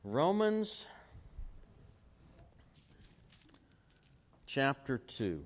Romans chapter 2.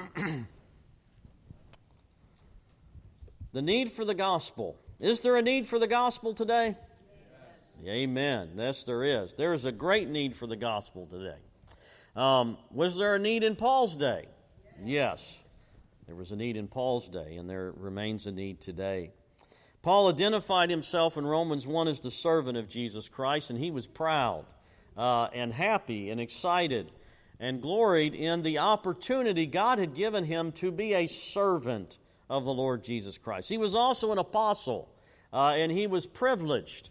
The need for the gospel. Is there a need for the gospel today? Yes. Amen. Yes, there is. There is a great need for the gospel today. Was there a need in Paul's day? Yes. There was a need in Paul's day, and there remains a need today. Paul identified himself in Romans 1 as the servant of Jesus Christ, and he was proud and happy and excited and gloried in the opportunity God had given him to be a servant of the Lord Jesus Christ. He was also an apostle, and he was privileged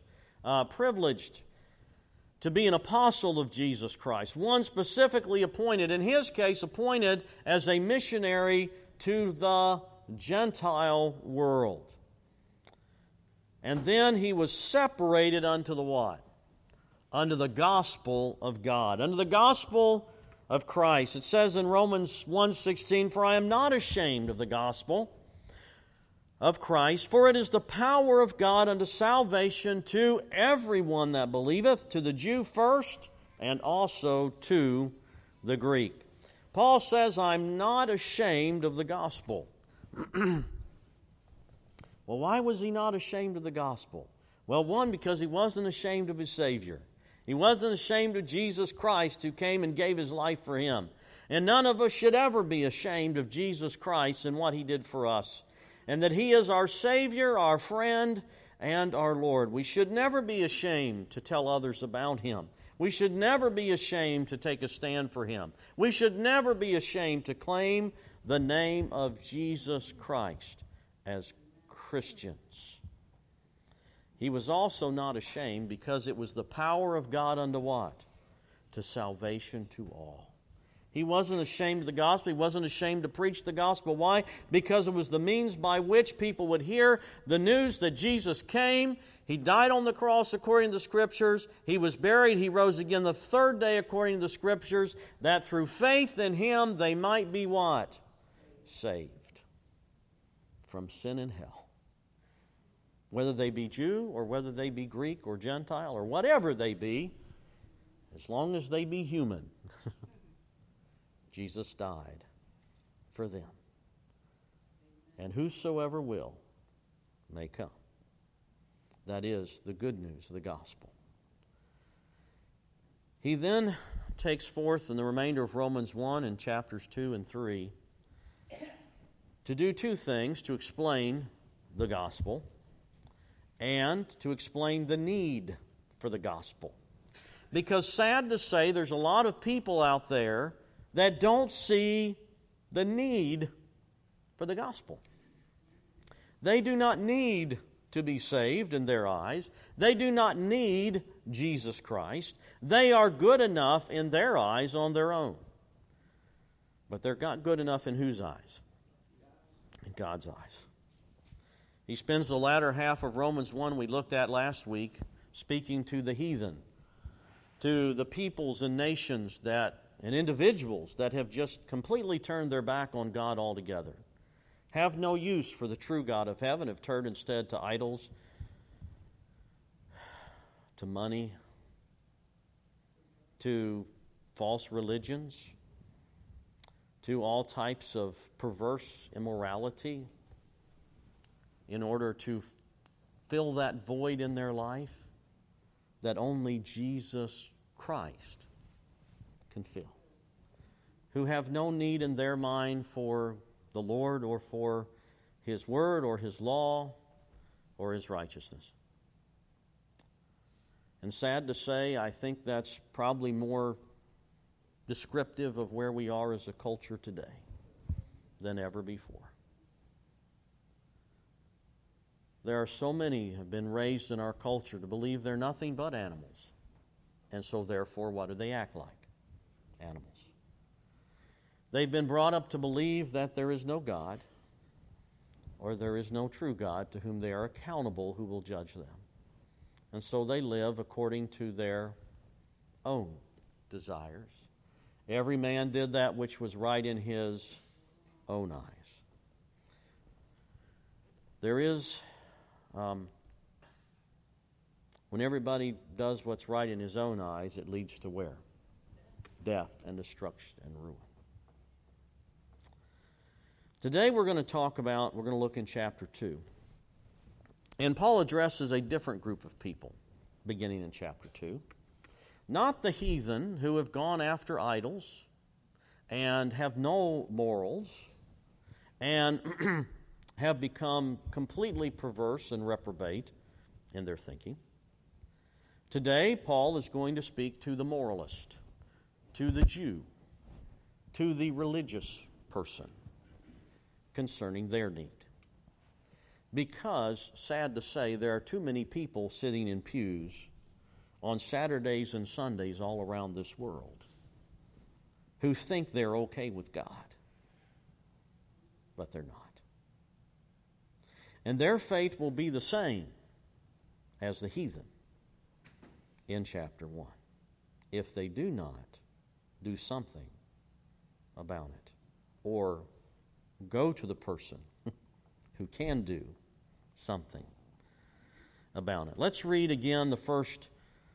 to be an apostle of Jesus Christ, one specifically appointed, in his case appointed as a missionary to the Gentile world. And then he was separated unto the what? Unto the gospel of God, unto the gospel of Christ. It says in Romans 1:16, "For I am not ashamed of the gospel of Christ, for it is the power of God unto salvation to everyone that believeth, to the Jew first, and also to the Greek." Paul says, "I'm not ashamed of the gospel." Well, why was he not ashamed of the gospel? Well, one, because he wasn't ashamed of his Savior. He wasn't ashamed of Jesus Christ, who came and gave his life for him. And none of us should ever be ashamed of Jesus Christ and what he did for us, and that he is our Savior, our friend, and our Lord. We should never be ashamed to tell others about him. We should never be ashamed to take a stand for him. We should never be ashamed to claim the name of Jesus Christ as Christians. He was also not ashamed because it was the power of God unto what? To salvation to all. He wasn't ashamed of the gospel. He wasn't ashamed to preach the gospel. Why? Because it was the means by which people would hear the news that Jesus came. He died on the cross according to the Scriptures. He was buried. He rose again the third day according to the Scriptures, that through faith in him they might be what? Saved from sin and hell. Whether they be Jew or whether they be Greek or Gentile or whatever they be, as long as they be human, Jesus died for them. And whosoever will may come. That is the good news of the gospel. He then takes forth in the remainder of Romans 1 and chapters 2 and 3 to do two things: to explain the gospel and to explain the need for the gospel. Because sad to say, there's a lot of people out there that don't see the need for the gospel. They do not need to be saved in their eyes. They do not need Jesus Christ. They are good enough in their eyes on their own. But they're not good enough in whose eyes? In God's eyes. He spends the latter half of Romans 1 we looked at last week speaking to the heathen, to the peoples and nations and individuals that have just completely turned their back on God altogether, have no use for the true God of heaven, have turned instead to idols, to money, to false religions, to all types of perverse immorality, in order to fill that void in their life that only Jesus Christ can fill. Who have no need in their mind for the Lord or for His Word or His law or His righteousness. And sad to say, I think that's probably more descriptive of where we are as a culture today than ever before. There are so many who have been raised in our culture to believe they're nothing but animals. And so therefore, what do they act like? Animals. They've been brought up to believe that there is no God, or there is no true God to whom they are accountable, who will judge them. And so they live according to their own desires. Every man did that which was right in his own eyes. There is When everybody does what's right in his own eyes, it leads to where? Death and destruction and ruin. Today we're going to look in chapter 2. And Paul addresses a different group of people, beginning in chapter 2. Not the heathen who have gone after idols and have no morals and have become completely perverse and reprobate in their thinking. Today, Paul is going to speak to the moralist, to the Jew, to the religious person concerning their need. Because, sad to say, there are too many people sitting in pews on Saturdays and Sundays all around this world who think they're okay with God, but they're not. And their fate will be the same as the heathen in chapter 1 if they do not do something about it or go to the person who can do something about it. Let's read again the first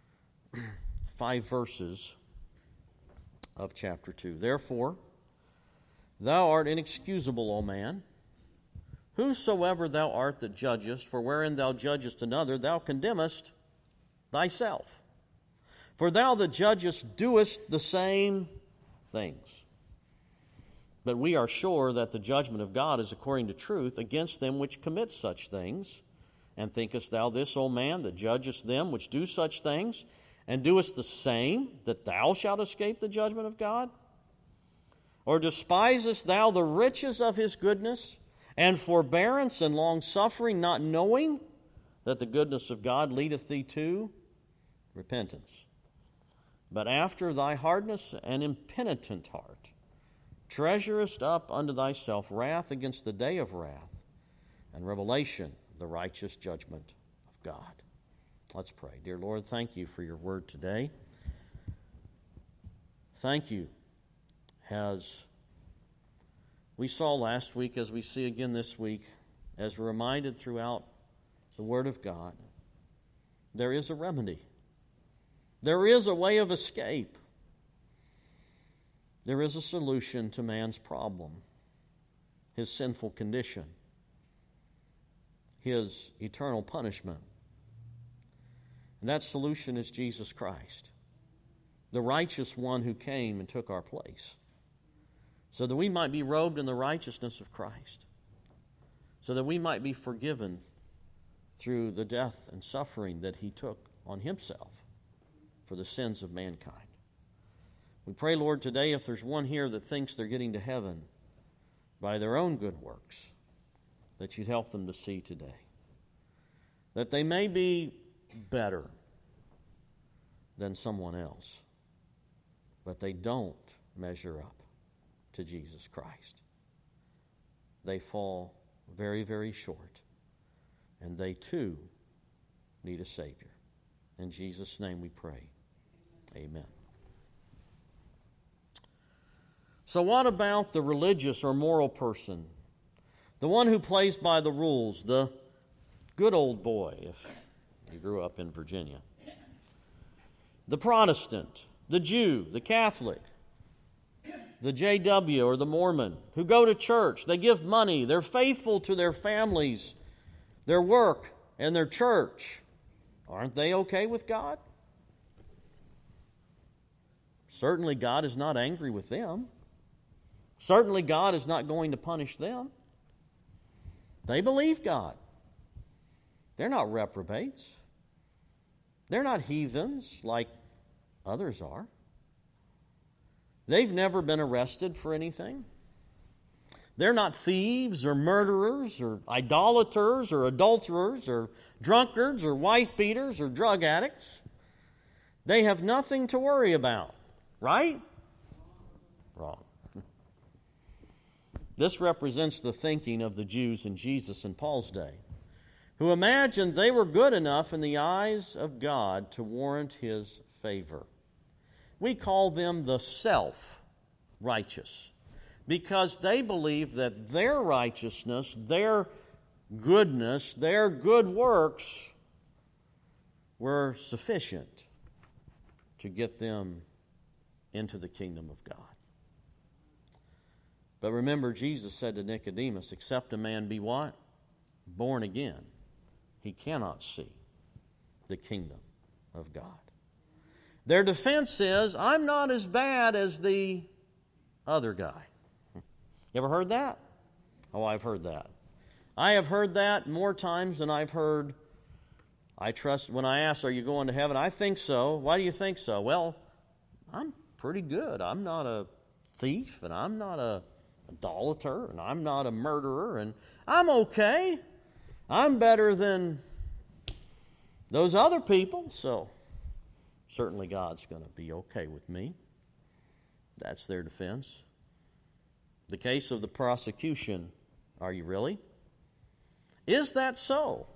5 verses of chapter 2. Therefore, thou art inexcusable, O man, whosoever thou art that judgest, for wherein thou judgest another, thou condemnest thyself. For thou that judgest doest the same things. But we are sure that the judgment of God is according to truth against them which commit such things. And thinkest thou this, O man, that judgest them which do such things, and doest the same, that thou shalt escape the judgment of God? Or despisest thou the riches of his goodness, and forbearance and long-suffering, not knowing that the goodness of God leadeth thee to repentance? But after thy hardness and impenitent heart, treasurest up unto thyself wrath against the day of wrath, and revelation of the righteous judgment of God. Let's pray. Dear Lord, thank you for your word today. Thank you, as we saw last week, as we see again this week, as we're reminded throughout the Word of God, there is a remedy. There is a way of escape. There is a solution to man's problem, his sinful condition, his eternal punishment. And that solution is Jesus Christ, the righteous one who came and took our place, so that we might be robed in the righteousness of Christ, so that we might be forgiven through the death and suffering that he took on himself for the sins of mankind. We pray, Lord, today, if there's one here that thinks they're getting to heaven by their own good works, that you'd help them to see today, that they may be better than someone else, but they don't measure up to Jesus Christ. They fall very, very short, and they too need a Savior. In Jesus' name we pray. Amen. So what about the religious or moral person? The one who plays by the rules, the good old boy, if you grew up in Virginia. The Protestant, the Jew, the Catholic, the JW or the Mormon, who go to church, they give money, they're faithful to their families, their work, and their church. Aren't they okay with God? Certainly God is not angry with them. Certainly God is not going to punish them. They believe God. They're not reprobates. They're not heathens like others are. They've never been arrested for anything. They're not thieves or murderers or idolaters or adulterers or drunkards or wife beaters or drug addicts. They have nothing to worry about, right? Wrong. This represents the thinking of the Jews and Jesus in Paul's day, who imagined they were good enough in the eyes of God to warrant his favor. We call them the self-righteous, because they believe that their righteousness, their goodness, their good works were sufficient to get them into the kingdom of God. But remember, Jesus said to Nicodemus, except a man be what? Born again, he cannot see the kingdom of God. Their defense is, I'm not as bad as the other guy. You ever heard that? Oh, I've heard that. I have heard that more times than I've heard, I trust, when I ask, are you going to heaven? I think so. Why do you think so? Well, I'm pretty good. I'm not a thief, and I'm not a idolater, and I'm not a murderer, and I'm okay. I'm better than those other people, so certainly God's going to be okay with me. That's their defense. The case of the prosecution, are you really? Is that so?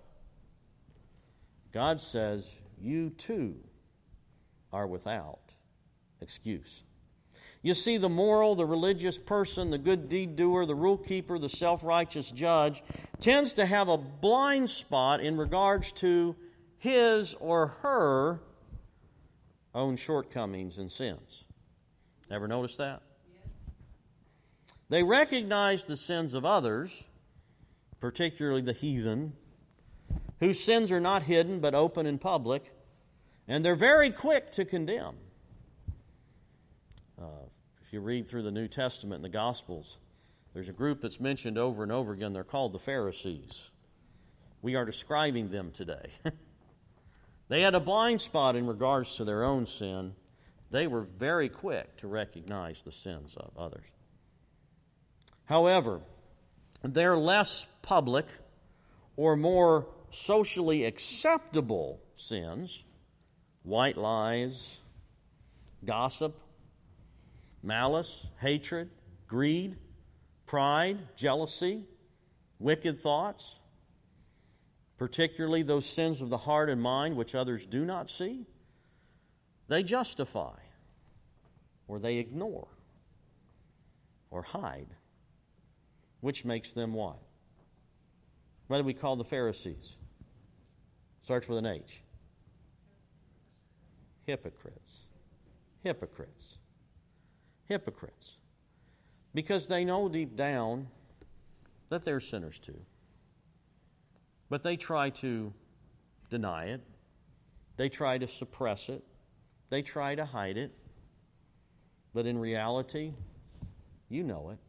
God says, you too are without excuse. You see, the moral, the religious person, the good deed doer, the rule keeper, the self-righteous judge tends to have a blind spot in regards to his or her own shortcomings and sins. Ever notice that? They recognize the sins of others, particularly the heathen, whose sins are not hidden but open in public, and they're very quick to condemn. If you read through the New Testament and the Gospels, there's a group that's mentioned over and over again. They're called the Pharisees. We are describing them today. They had a blind spot in regards to their own sin. They were very quick to recognize the sins of others. However, their less public or more socially acceptable sins, white lies, gossip, malice, hatred, greed, pride, jealousy, wicked thoughts, particularly those sins of the heart and mind which others do not see, they justify, or they ignore, or hide, which makes them what? What do we call the Pharisees? Starts with an H. Hypocrites. Hypocrites. Hypocrites. Because they know deep down that they're sinners too. But they try to deny it. They try to suppress it. They try to hide it. But in reality, you know it.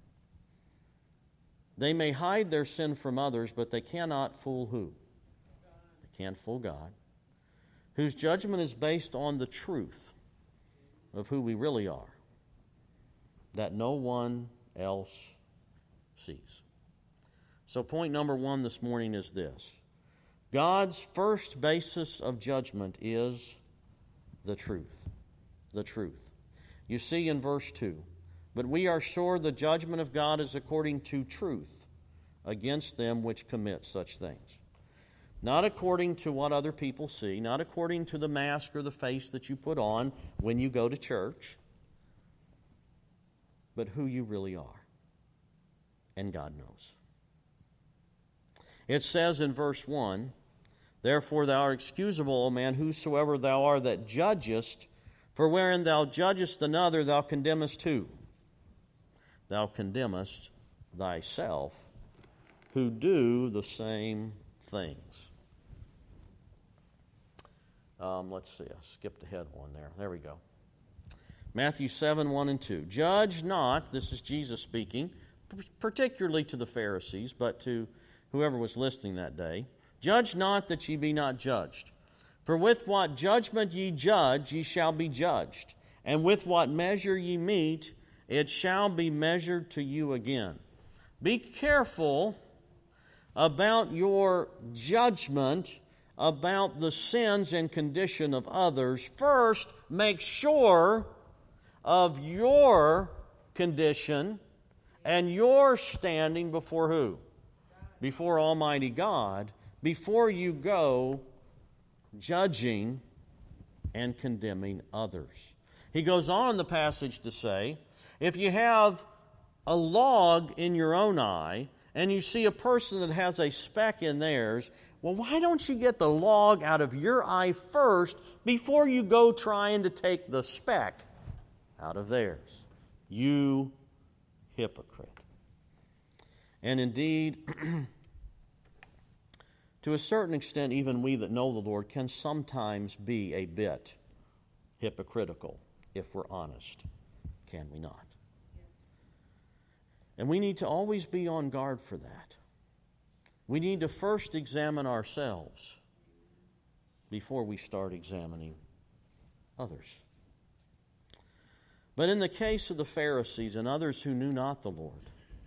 They may hide their sin from others, but they cannot fool who? They can't fool God, whose judgment is based on the truth of who we really are, that no one else sees. So point number one this morning is this. God's first basis of judgment is the truth. The truth. You see in verse 2, but we are sure the judgment of God is according to truth against them which commit such things. Not according to what other people see, not according to the mask or the face that you put on when you go to church, but who you really are. And God knows. It says in verse 1, therefore thou art excusable, O man, whosoever thou art that judgest, for wherein thou judgest another, thou condemnest who? Thou condemnest thyself, who do the same things. Let's see, I skipped ahead one there. There we go. Matthew 7, 1 and 2. Judge not, this is Jesus speaking, particularly to the Pharisees, but to whoever was listening that day. Judge not that ye be not judged. For with what judgment ye judge, ye shall be judged. And with what measure ye mete, it shall be measured to you again. Be careful about your judgment about the sins and condition of others. First, make sure of your condition and your standing before who? Before Almighty God, before you go judging and condemning others. He goes on in the passage to say, if you have a log in your own eye and you see a person that has a speck in theirs, Well, why don't you get the log out of your eye first before you go trying to take the speck out of theirs? You hypocrite. And indeed, to a certain extent, even we that know the Lord can sometimes be a bit hypocritical, if we're honest. Can we not? And we need to always be on guard for that. We need to first examine ourselves before we start examining others. But in the case of the Pharisees and others who knew not the Lord,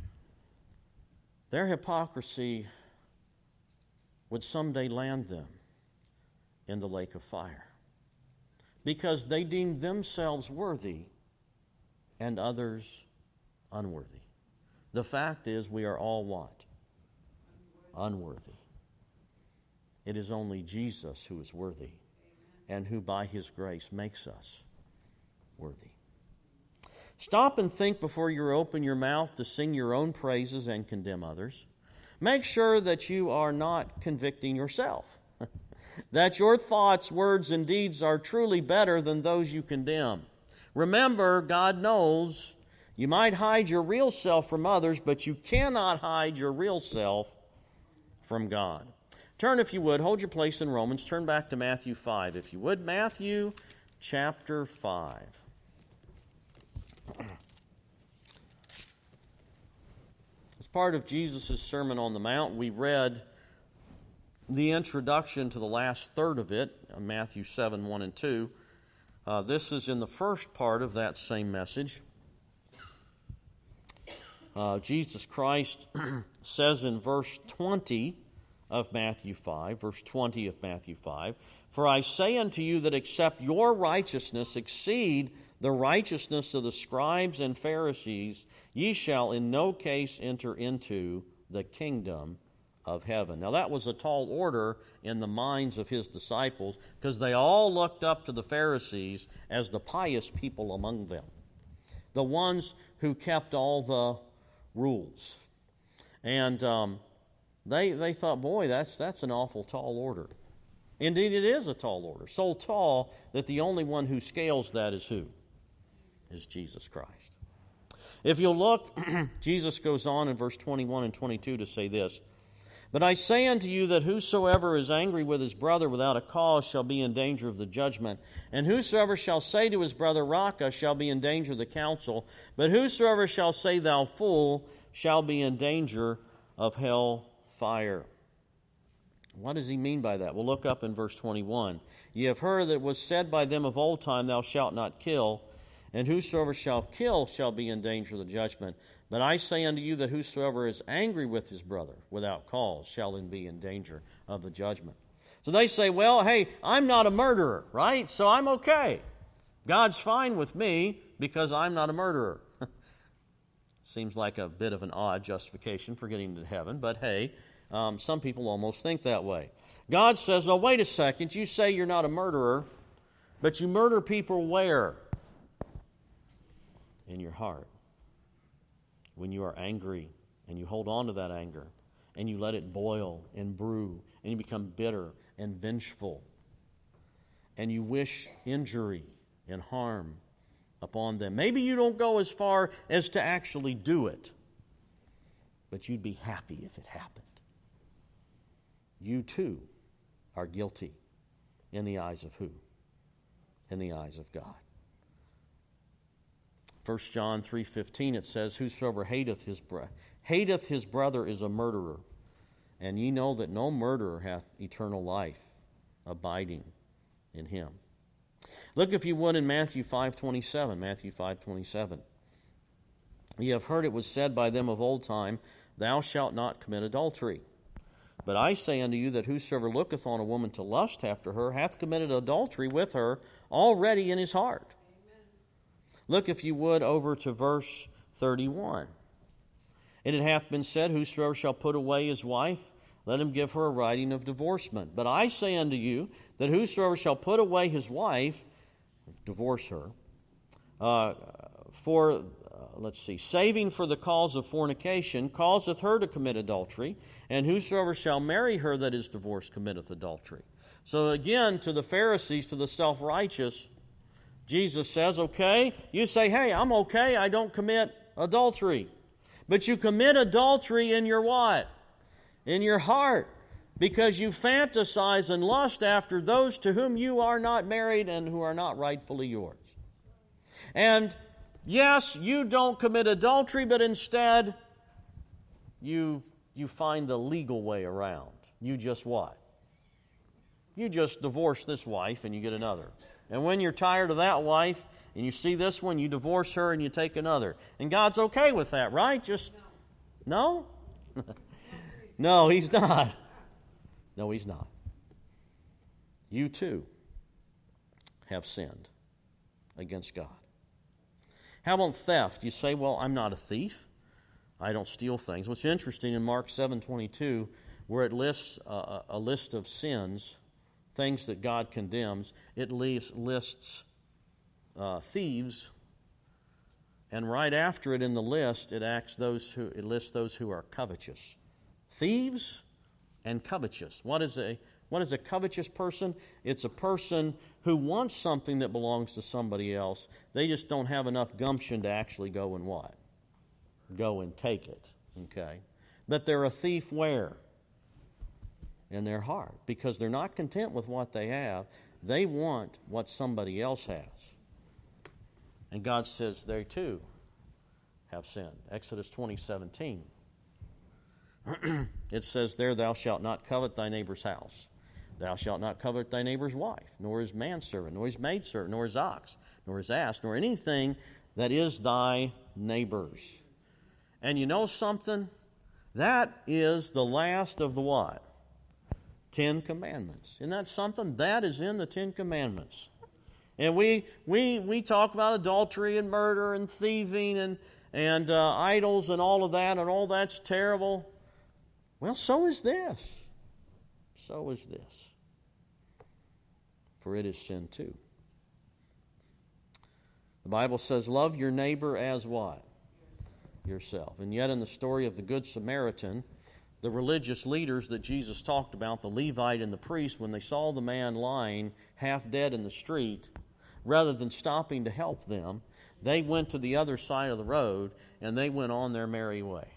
their hypocrisy would someday land them in the lake of fire, because they deemed themselves worthy and others unworthy. The fact is, we are all what? Unworthy. It is only Jesus who is worthy, and who by His grace makes us worthy. Stop and think before you open your mouth to sing your own praises and condemn others. Make sure that you are not convicting yourself, that your thoughts, words, and deeds are truly better than those you condemn. Remember, God knows you might hide your real self from others, but you cannot hide your real self from God. Turn, if you would, hold your place in Romans. Turn back to Matthew 5, if you would. Matthew chapter 5. As part of Jesus' Sermon on the Mount, we read the introduction to the last third of it, Matthew 7, 1 and 2. This is in the first part of that same message. Jesus Christ says in verse 20 of Matthew 5, verse 20 of Matthew 5, "For I say unto you that except your righteousness exceed the righteousness of the scribes and Pharisees, ye shall in no case enter into the kingdom of heaven." Now that was a tall order in the minds of His disciples, because they all looked up to the Pharisees as the pious people among them, the ones who kept all the rules. And they thought, boy, that's an awful tall order. Indeed, it is a tall order. So tall that the only one who scales that is who? Is Jesus Christ. If you'll look, Jesus goes on in verse 21 and 22 to say this, "But I say unto you that whosoever is angry with his brother without a cause shall be in danger of the judgment. And whosoever shall say to his brother, Raca, shall be in danger of the council. But whosoever shall say, Thou fool, shall be in danger of hell fire." What does he mean by that? We'll look up in verse 21. "Ye have heard that it was said by them of old time, Thou shalt not kill. And whosoever shall kill shall be in danger of the judgment. But I say unto you that whosoever is angry with his brother without cause shall then be in danger of the judgment." So they say, well, hey, I'm not a murderer, right? So I'm okay. God's fine with me because I'm not a murderer. Seems like a bit of an odd justification for getting into heaven, but hey, some people almost think that way. God says, oh, wait a second, you say you're not a murderer, but you murder people where? In your heart. When you are angry and you hold on to that anger and you let it boil and brew and you become bitter and vengeful and you wish injury and harm upon them. Maybe you don't go as far as to actually do it, but you'd be happy if it happened. You too are guilty in the eyes of who? In the eyes of God. 1 John 3:15 it says, "Whosoever hateth his brother is a murderer, and ye know that no murderer hath eternal life abiding in him." Look, if you would, in Matthew 5:27. Matthew 5:27. "Ye have heard it was said by them of old time, Thou shalt not commit adultery. But I say unto you that whosoever looketh on a woman to lust after her hath committed adultery with her already in his heart." Look, if you would, over to verse 31. "And it hath been said, Whosoever shall put away his wife, let him give her a writing of divorcement. But I say unto you, that whosoever shall put away his wife," divorce her, "for saving for the cause of fornication, causeth her to commit adultery, and whosoever shall marry her that is divorced committeth adultery. So again, to the Pharisees, to the self-righteous, Jesus says, okay, you say, hey, I'm okay, I don't commit adultery. But you commit adultery in your what? In your heart. Because you fantasize and lust after those to whom you are not married and who are not rightfully yours. And yes, you don't commit adultery, but instead you find the legal way around. You just what? You just divorce this wife and you get another. And when you're tired of that wife and you see this one, you divorce her and you take another. And God's okay with that, right? Just, no? No, He's not. No, He's not. You too have sinned against God. How about theft? You say, well, I'm not a thief. I don't steal things. What's interesting in Mark 7:22, where it lists a list of sins, things that God condemns, it lists thieves, and right after it in the list, it lists those who are covetous. Thieves and covetous. What is a covetous person? It's a person who wants something that belongs to somebody else. They just don't have enough gumption to actually go and what? Go and take it. Okay? But they're a thief where? In their heart. Because they're not content with what they have. They want what somebody else has. And God says they too have sinned. Exodus 20:17. It says there, thou shalt not covet thy neighbor's house. Thou shalt not covet thy neighbor's wife, nor his manservant, nor his maidservant, nor his ox, nor his ass, nor anything that is thy neighbor's. And you know something? That is the last of the what? 10 Commandments. Isn't that something? That is in the 10 Commandments. And we talk about adultery and murder and thieving and idols and all that's terrible. Well, so is this. So is this. For it is sin too. The Bible says, love your neighbor as what? Yourself. And yet in the story of the Good Samaritan, the religious leaders that Jesus talked about, the Levite and the priest, when they saw the man lying half dead in the street, rather than stopping to help them, they went to the other side of the road and they went on their merry way.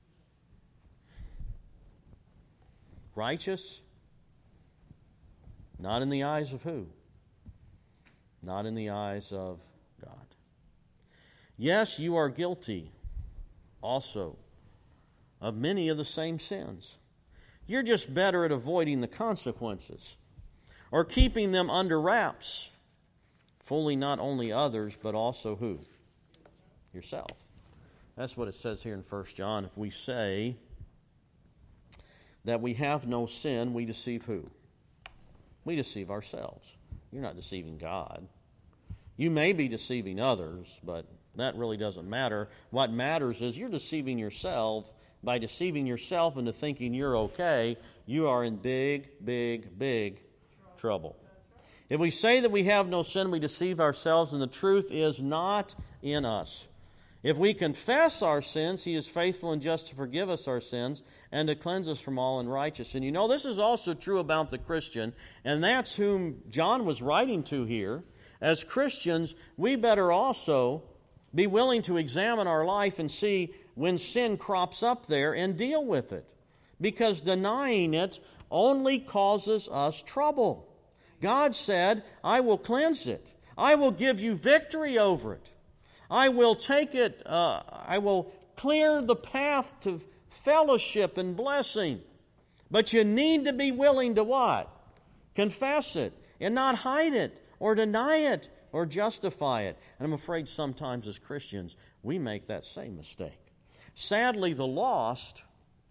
Righteous? Not in the eyes of who? Not in the eyes of God. Yes, you are guilty also of many of the same sins. You're just better at avoiding the consequences or keeping them under wraps, fooling not only others, but also who? Yourself. That's what it says here in 1 John. If we say that we have no sin, we deceive who? We deceive ourselves. You're not deceiving God. You may be deceiving others, but that really doesn't matter. What matters is you're deceiving yourself. By deceiving yourself into thinking you're okay, you are in big, big, big trouble. If we say that we have no sin, we deceive ourselves, and the truth is not in us. If we confess our sins, He is faithful and just to forgive us our sins and to cleanse us from all unrighteousness. And you know, this is also true about the Christian, and that's whom John was writing to here. As Christians, we better also be willing to examine our life and see when sin crops up there and deal with it. Because denying it only causes us trouble. God said, I will cleanse it. I will give you victory over it. I will take it, I will clear the path to fellowship and blessing. But you need to be willing to what? Confess it and not hide it or deny it or justify it. And I'm afraid sometimes as Christians, we make that same mistake. Sadly, the lost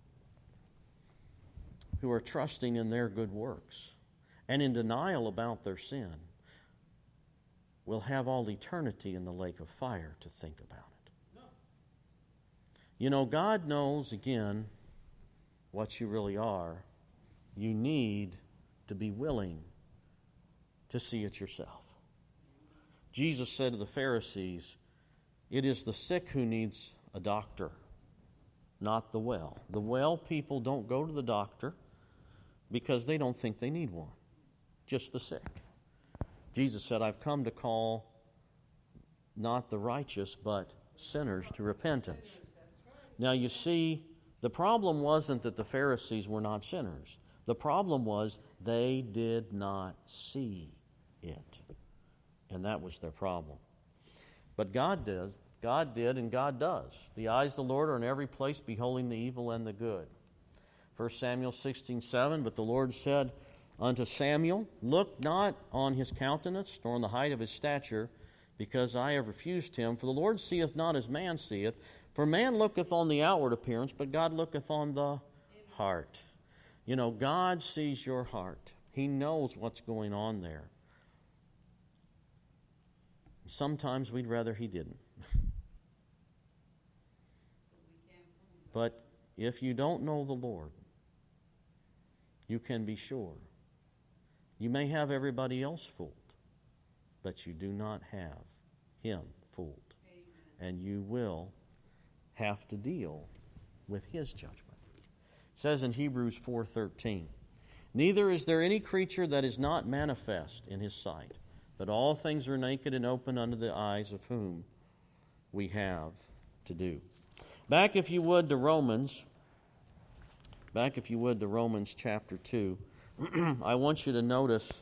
who are trusting in their good works and in denial about their sin will have all eternity in the lake of fire to think about it. No. You know, God knows, again, what you really are. You need to be willing to see it yourself. Jesus said to the Pharisees, It is the sick who needs a doctor, not the well. The well people don't go to the doctor because they don't think they need one. Just the sick. Jesus said, I've come to call not the righteous, but sinners to repentance. Now you see, the problem wasn't that the Pharisees were not sinners. The problem was they did not see it. And that was their problem. But God did. God did and God does. The eyes of the Lord are in every place, beholding the evil and the good. 1 Samuel 16:7, but the Lord said unto Samuel, look not on his countenance, nor on the height of his stature, because I have refused him. For the Lord seeth not as man seeth. For man looketh on the outward appearance, but God looketh on the heart. You know, God sees your heart. He knows what's going on there. Sometimes we'd rather He didn't. But if you don't know the Lord, you can be sure. You may have everybody else fooled, but you do not have Him fooled. Amen. And you will have to deal with His judgment. It says in Hebrews 4:13, neither is there any creature that is not manifest in His sight, but all things are naked and open unto the eyes of whom we have to do. Back, if you would, to Romans chapter 2. I want you to notice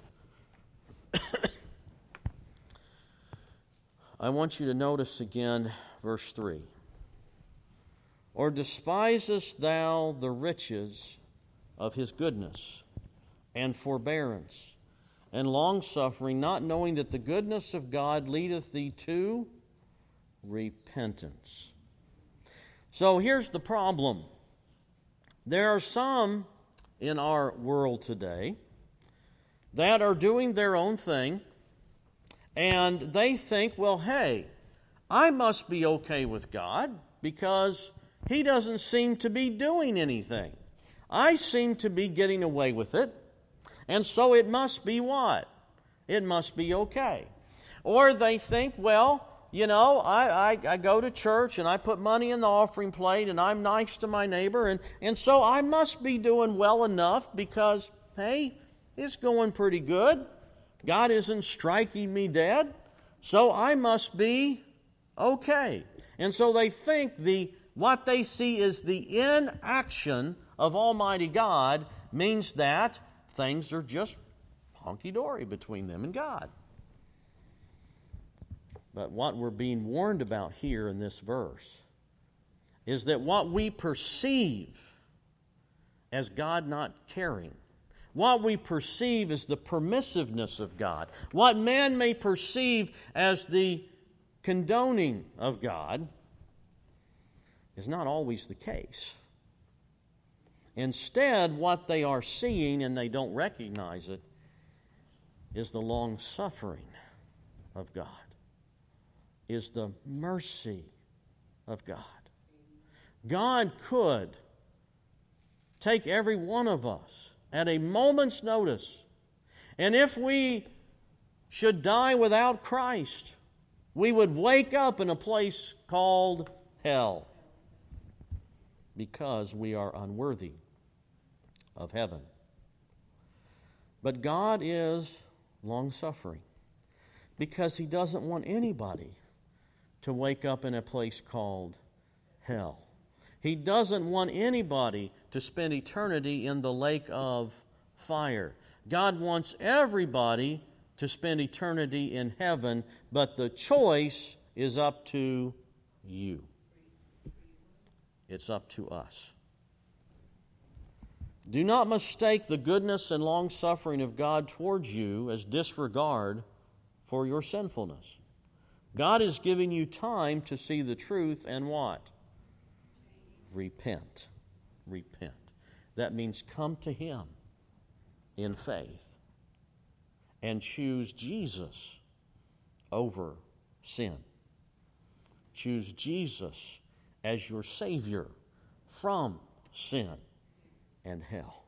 again verse 3. Or despisest thou the riches of His goodness and forbearance and longsuffering, not knowing that the goodness of God leadeth thee to repentance? So here's the problem. There are some in our world today that are doing their own thing, and they think, well, hey, I must be okay with God because He doesn't seem to be doing anything. I seem to be getting away with it, and so it must be what? It must be okay. Or they think, well, you know, I go to church and I put money in the offering plate and I'm nice to my neighbor, and so I must be doing well enough because, hey, it's going pretty good. God isn't striking me dead, so I must be okay. And so they think what they see is the inaction of Almighty God means that things are just honky-dory between them and God. But what we're being warned about here in this verse is that what we perceive as God not caring, what we perceive as the permissiveness of God, what man may perceive as the condoning of God, is not always the case. Instead, what they are seeing, and they don't recognize it, is the long-suffering of God, is the mercy of God. God could take every one of us at a moment's notice, and if we should die without Christ, we would wake up in a place called hell because we are unworthy of heaven. But God is long-suffering because He doesn't want anybody to wake up in a place called hell. He doesn't want anybody to spend eternity in the lake of fire. God wants everybody to spend eternity in heaven, but the choice is up to you. It's up to us. Do not mistake the goodness and long-suffering of God towards you as disregard for your sinfulness. God is giving you time to see the truth and what? Repent. Repent. That means come to Him in faith and choose Jesus over sin. Choose Jesus as your Savior from sin and hell.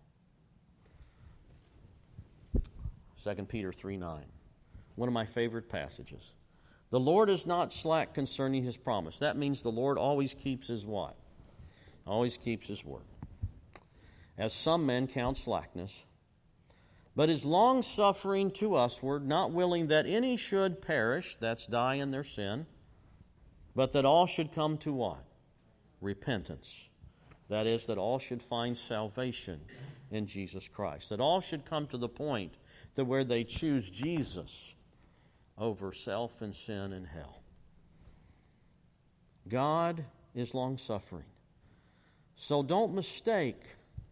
2 Peter 3:9, one of my favorite passages. The Lord is not slack concerning His promise. That means the Lord always keeps His what? Always keeps His word. As some men count slackness, but is long-suffering to usward, not willing that any should perish, that's die in their sin, but that all should come to what? Repentance. That is, that all should find salvation in Jesus Christ. That all should come to the point that where they choose Jesus over self and sin and hell. God is long-suffering. So don't mistake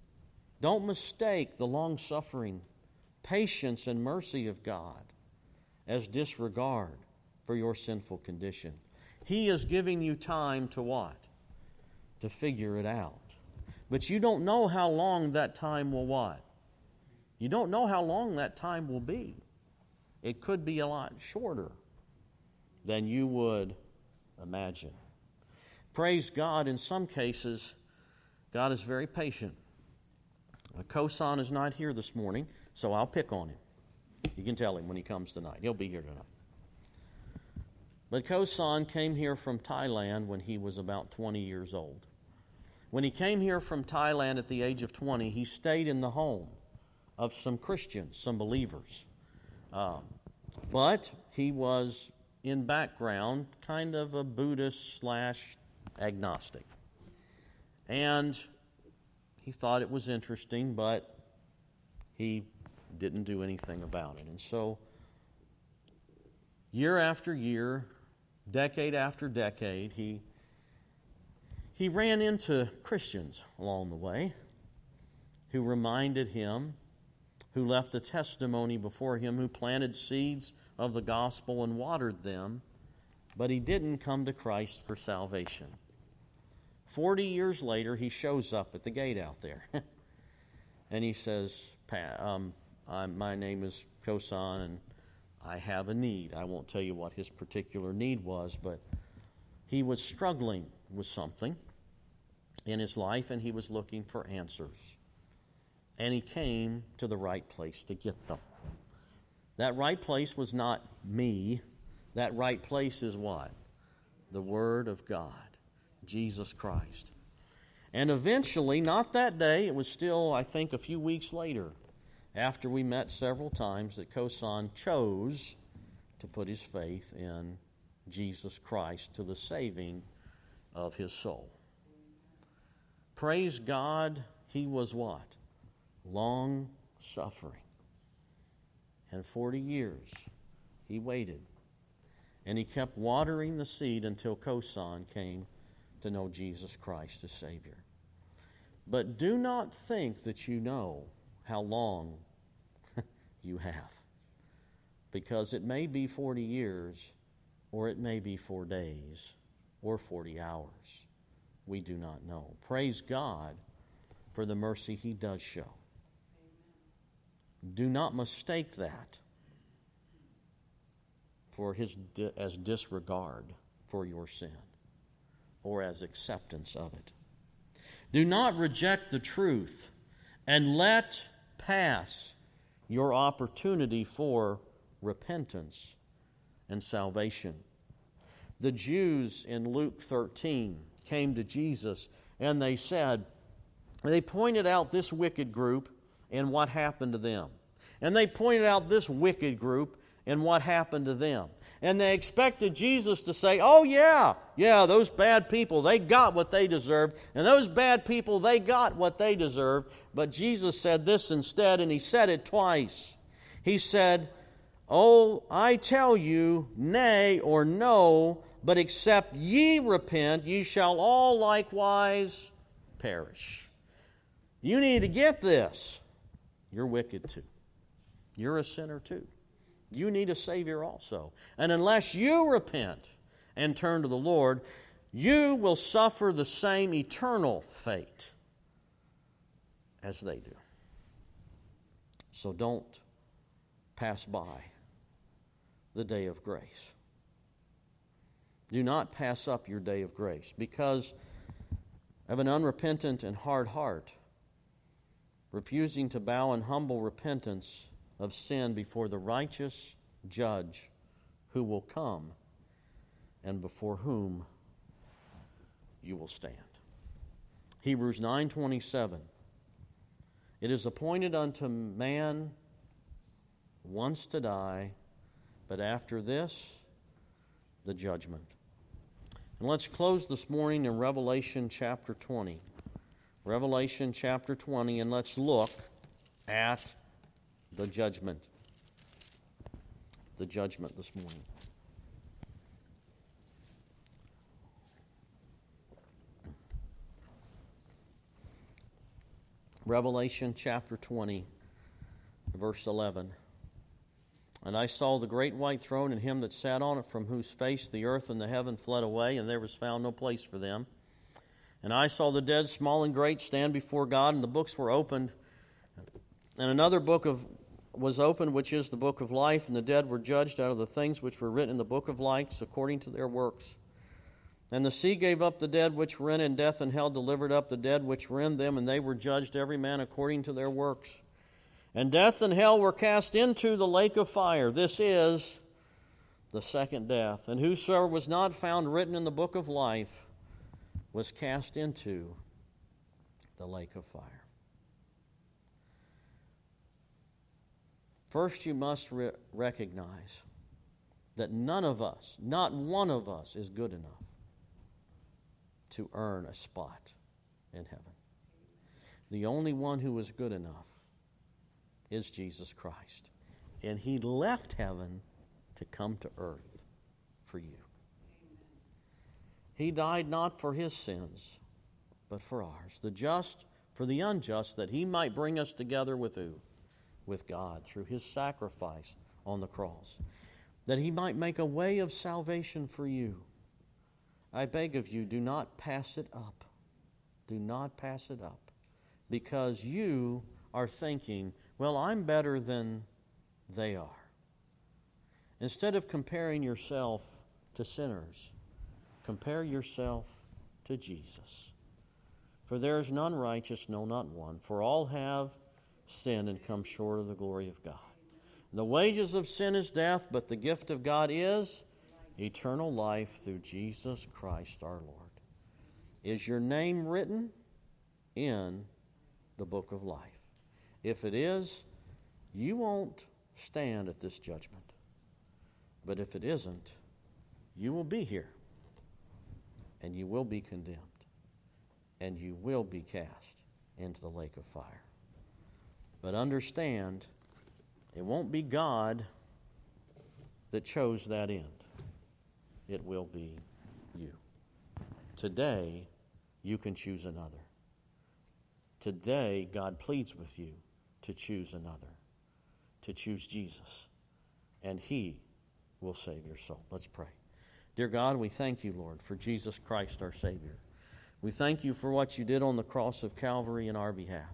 the long-suffering, patience, and mercy of God as disregard for your sinful condition. He is giving you time to what? To figure it out. But you don't know how long that time will what? You don't know how long that time will be. It could be a lot shorter than you would imagine. Praise God, in some cases, God is very patient. Kosan is not here this morning, so I'll pick on him. You can tell him when he comes tonight. He'll be here tonight. But Kosan came here from Thailand when he was about 20 years old. When he came here from Thailand at the age of 20, he stayed in the home of some Christians, some believers. But he was, in background, kind of a Buddhist / agnostic. And he thought it was interesting, but he didn't do anything about it. And so, year after year, decade after decade, he ran into Christians along the way who reminded him, who left a testimony before him, who planted seeds of the gospel and watered them, but he didn't come to Christ for salvation. 40 years later, he shows up at the gate out there. And he says, my name is Kosan, and I have a need. I won't tell you what his particular need was, but he was struggling with something in his life, and he was looking for answers. And he came to the right place to get them. That right place was not me. That right place is what? The Word of God, Jesus Christ. And eventually, not that day, it was still, I think, a few weeks later, after we met several times, that Kosan chose to put his faith in Jesus Christ to the saving of his soul. Praise God, he was what? Long-suffering. And 40 years he waited. And he kept watering the seed until Kosan came to know Jesus Christ as Savior. But do not think that you know how long you have. Because it may be 40 years, or it may be 4 days, or 40 hours. We do not know. Praise God for the mercy he does show. Amen. Do not mistake that for as disregard for your sin or as acceptance of it. Do not reject the truth and let pass your opportunity for repentance and salvation. The Jews in Luke 13 came to Jesus and they pointed out this wicked group and what happened to them. And they pointed out this wicked group and what happened to them. And they expected Jesus to say, oh yeah, those bad people, they got what they deserved. And those bad people, they got what they deserved. But Jesus said this instead, and he said it twice. He said, oh, I tell you, nay or no, but except ye repent, ye shall all likewise perish. You need to get this. You're wicked too. You're a sinner too. You need a Savior also. And unless you repent and turn to the Lord, you will suffer the same eternal fate as they do. So don't pass by the day of grace. Do not pass up your day of grace because of an unrepentant and hard heart, refusing to bow in humble repentance of sin before the righteous judge who will come and before whom you will stand. Hebrews 9:27. It is appointed unto man once to die, but after this, the judgment. And let's close this morning in Revelation chapter 20. Revelation chapter 20, and let's look at the judgment. The judgment this morning. Revelation chapter 20, verse 11. And I saw the great white throne and him that sat on it, from whose face the earth and the heaven fled away, and there was found no place for them. And I saw the dead, small and great, stand before God, and the books were opened. And another book was opened, which is the book of life, and the dead were judged out of the things which were written in the book of life, according to their works. And the sea gave up the dead which were in, and death and hell delivered up the dead which were in them, and they were judged every man according to their works. And death and hell were cast into the lake of fire. This is the second death. And whosoever was not found written in the book of life was cast into the lake of fire. First, you must recognize that none of us, not one of us, is good enough to earn a spot in heaven. The only one who is good enough is Jesus Christ. And He left heaven to come to earth for you. He died not for His sins, but for ours. The just for the unjust, that He might bring us together with who? With God, through His sacrifice on the cross. That He might make a way of salvation for you. I beg of you, do not pass it up. Do not pass it up. Because you are thinking, well, I'm better than they are. Instead of comparing yourself to sinners, compare yourself to Jesus. For there is none righteous, no, not one. For all have sinned and come short of the glory of God. The wages of sin is death, but the gift of God is eternal life through Jesus Christ our Lord. Is your name written in the book of life? If it is, you won't stand at this judgment. But if it isn't, you will be here, and you will be condemned, and you will be cast into the lake of fire. But understand, it won't be God that chose that end. It will be you. Today, you can choose another. Today, God pleads with you to choose another, to choose Jesus, and He will save your soul. Let's pray. Dear God, we thank you, Lord, for Jesus Christ, our Savior. We thank you for what you did on the cross of Calvary in our behalf.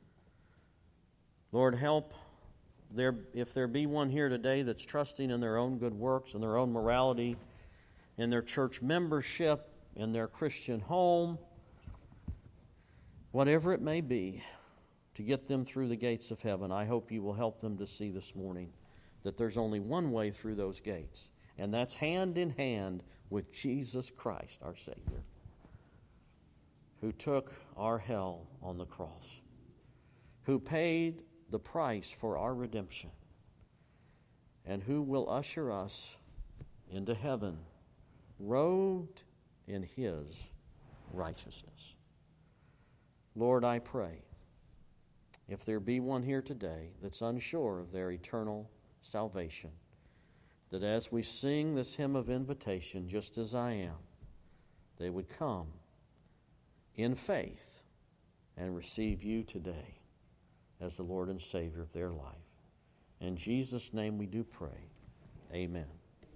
Lord, help if there be one here today that's trusting in their own good works and their own morality, in their church membership, in their Christian home, whatever it may be, to get them through the gates of heaven. I hope you will help them to see this morning that there's only one way through those gates, and that's hand in hand with Jesus Christ, our Savior, who took our hell on the cross, who paid the price for our redemption, and who will usher us into heaven, robed in His righteousness. Lord, I pray, if there be one here today that's unsure of their eternal salvation, that as we sing this hymn of invitation, just as I am, they would come in faith and receive you today as the Lord and Savior of their life. In Jesus' name we do pray. Amen.